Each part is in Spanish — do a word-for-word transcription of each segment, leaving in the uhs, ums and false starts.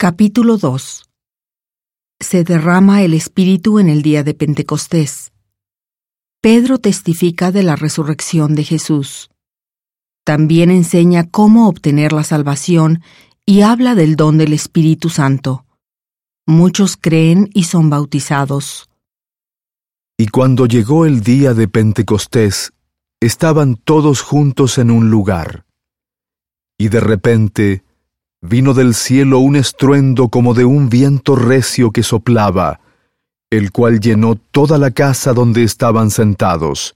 Capítulo dos. Se derrama el Espíritu en el día de Pentecostés. Pedro testifica de la resurrección de Jesús. También enseña cómo obtener la salvación y habla del don del Espíritu Santo. Muchos creen y son bautizados. Y cuando llegó el día de Pentecostés, estaban todos juntos en un lugar. Y de repente vino del cielo un estruendo como de un viento recio que soplaba, el cual llenó toda la casa donde estaban sentados.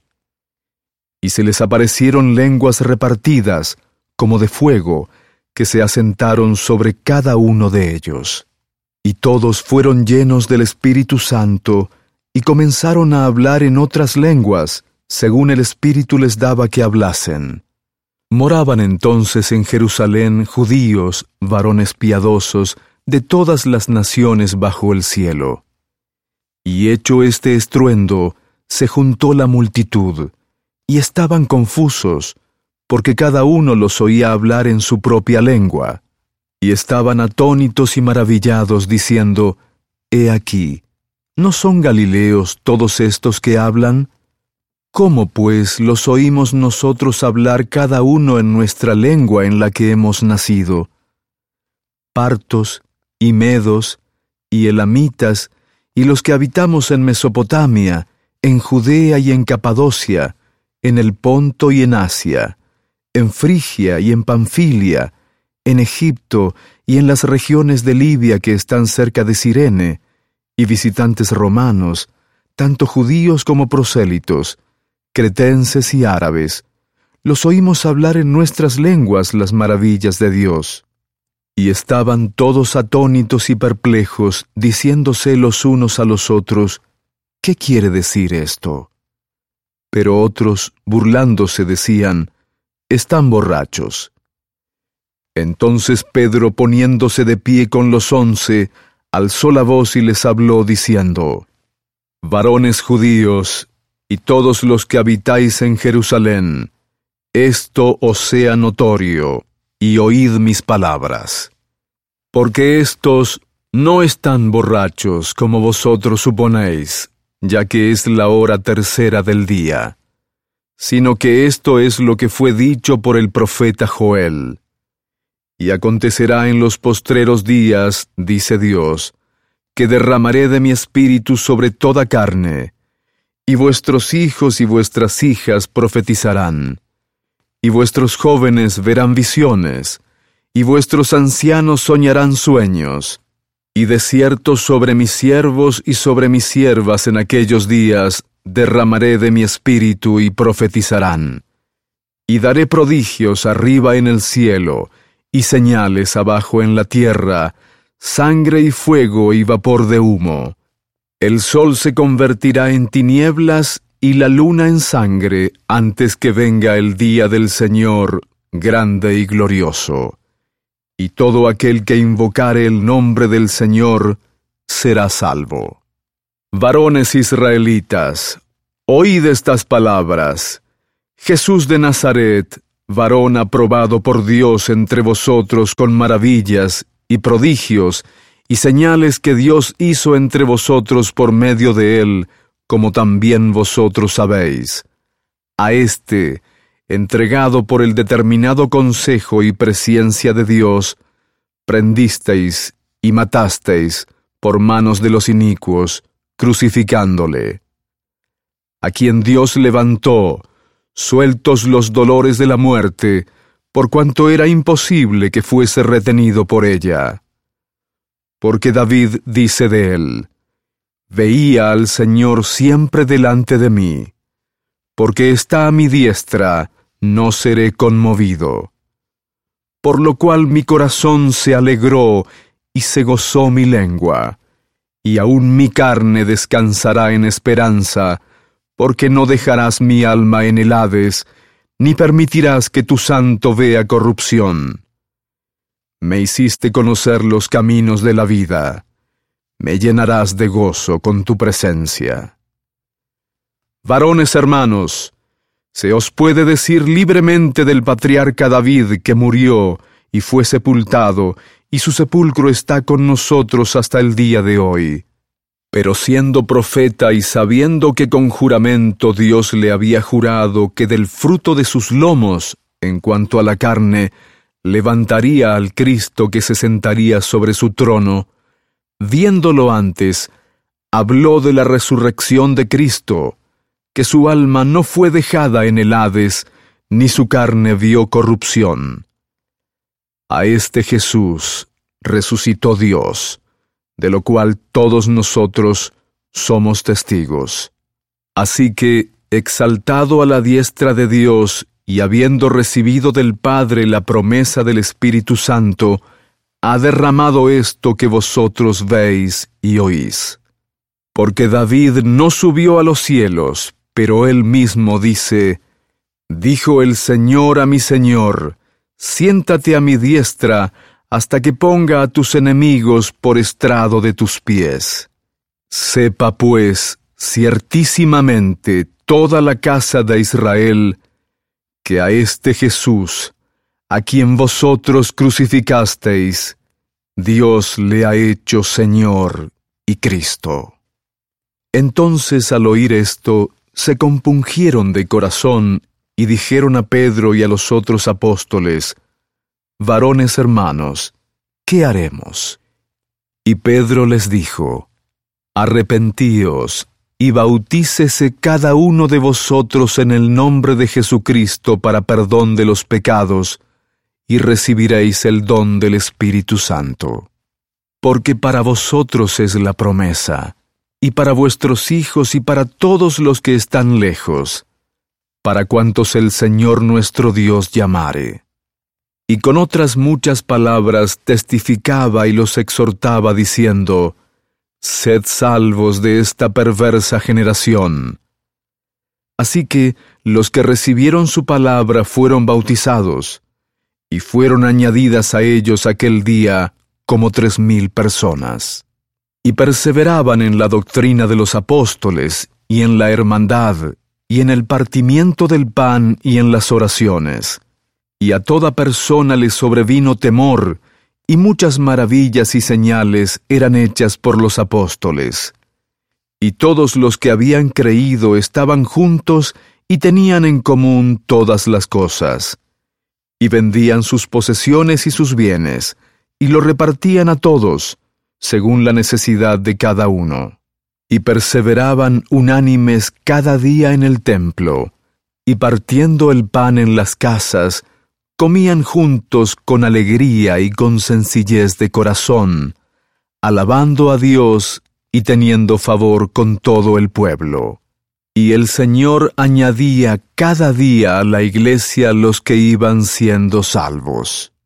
Y se les aparecieron lenguas repartidas, como de fuego, que se asentaron sobre cada uno de ellos. Y todos fueron llenos del Espíritu Santo, y comenzaron a hablar en otras lenguas, según el Espíritu les daba que hablasen. Moraban entonces en Jerusalén judíos, varones piadosos, de todas las naciones bajo el cielo. Y hecho este estruendo, se juntó la multitud, y estaban confusos, porque cada uno los oía hablar en su propia lengua. Y estaban atónitos y maravillados, diciendo: He aquí, ¿no son galileos todos estos que hablan? ¿Cómo, pues, los oímos nosotros hablar cada uno en nuestra lengua en la que hemos nacido? Partos, y medos, y elamitas, y los que habitamos en Mesopotamia, en Judea y en Capadocia, en el Ponto y en Asia, en Frigia y en Panfilia, en Egipto y en las regiones de Libia que están cerca de Cirene, y visitantes romanos, tanto judíos como prosélitos, cretenses y árabes, los oímos hablar en nuestras lenguas las maravillas de Dios. Y estaban todos atónitos y perplejos, diciéndose los unos a los otros: ¿Qué quiere decir esto? Pero otros, burlándose, decían: Están borrachos. Entonces Pedro, poniéndose de pie con los once, alzó la voz y les habló, diciendo: Varones judíos, y todos los que habitáis en Jerusalén, esto os sea notorio, y oíd mis palabras. Porque éstos no están borrachos como vosotros suponéis, ya que es la hora tercera del día, sino que esto es lo que fue dicho por el profeta Joel. Y acontecerá en los postreros días, dice Dios, que derramaré de mi espíritu sobre toda carne, y vuestros hijos y vuestras hijas profetizarán, y vuestros jóvenes verán visiones, y vuestros ancianos soñarán sueños, y de cierto sobre mis siervos y sobre mis siervas en aquellos días derramaré de mi espíritu y profetizarán. Y daré prodigios arriba en el cielo, y señales abajo en la tierra, sangre y fuego y vapor de humo. El sol se convertirá en tinieblas y la luna en sangre antes que venga el día del Señor, grande y glorioso. Y todo aquel que invocare el nombre del Señor será salvo. Varones israelitas, oíd estas palabras. Jesús de Nazaret, varón aprobado por Dios entre vosotros con maravillas y prodigios, y señales que Dios hizo entre vosotros por medio de él, como también vosotros sabéis. A éste, entregado por el determinado consejo y presciencia de Dios, prendisteis y matasteis por manos de los inicuos, crucificándole. A quien Dios levantó, sueltos los dolores de la muerte, por cuanto era imposible que fuese retenido por ella. Porque David dice de él: Veía al Señor siempre delante de mí. Porque está a mi diestra, no seré conmovido. Por lo cual mi corazón se alegró y se gozó mi lengua, y aún mi carne descansará en esperanza, porque no dejarás mi alma en el Hades, ni permitirás que tu santo vea corrupción. Me hiciste conocer los caminos de la vida. Me llenarás de gozo con tu presencia. Varones hermanos, se os puede decir libremente del patriarca David que murió y fue sepultado, y su sepulcro está con nosotros hasta el día de hoy. Pero siendo profeta y sabiendo que con juramento Dios le había jurado que del fruto de sus lomos, en cuanto a la carne, levantaría al Cristo que se sentaría sobre su trono, viéndolo antes, habló de la resurrección de Cristo, que su alma no fue dejada en el Hades, ni su carne vio corrupción. A este Jesús resucitó Dios, de lo cual todos nosotros somos testigos. Así que, exaltado a la diestra de Dios y habiendo recibido del Padre la promesa del Espíritu Santo, ha derramado esto que vosotros veis y oís. Porque David no subió a los cielos, pero él mismo dice: Dijo el Señor a mi Señor, siéntate a mi diestra, hasta que ponga a tus enemigos por estrado de tus pies. Sepa pues, ciertísimamente, toda la casa de Israel, que a este Jesús, a quien vosotros crucificasteis, Dios le ha hecho Señor y Cristo. Entonces, al oír esto, se compungieron de corazón y dijeron a Pedro y a los otros apóstoles: Varones hermanos, ¿qué haremos? Y Pedro les dijo: Arrepentíos y bautícese cada uno de vosotros en el nombre de Jesucristo para perdón de los pecados, y recibiréis el don del Espíritu Santo. Porque para vosotros es la promesa, y para vuestros hijos y para todos los que están lejos, para cuantos el Señor nuestro Dios llamare. Y con otras muchas palabras testificaba y los exhortaba diciendo: Sed salvos de esta perversa generación. Así que los que recibieron su palabra fueron bautizados, y fueron añadidas a ellos aquel día como tres mil personas. Y perseveraban en la doctrina de los apóstoles, y en la hermandad, y en el partimiento del pan, y en las oraciones. Y a toda persona le sobrevino temor, y muchas maravillas y señales eran hechas por los apóstoles. Y todos los que habían creído estaban juntos y tenían en común todas las cosas. Y vendían sus posesiones y sus bienes, y lo repartían a todos, según la necesidad de cada uno. Y perseveraban unánimes cada día en el templo, y partiendo el pan en las casas, comían juntos con alegría y con sencillez de corazón, alabando a Dios y teniendo favor con todo el pueblo. Y el Señor añadía cada día a la iglesia los que iban siendo salvos.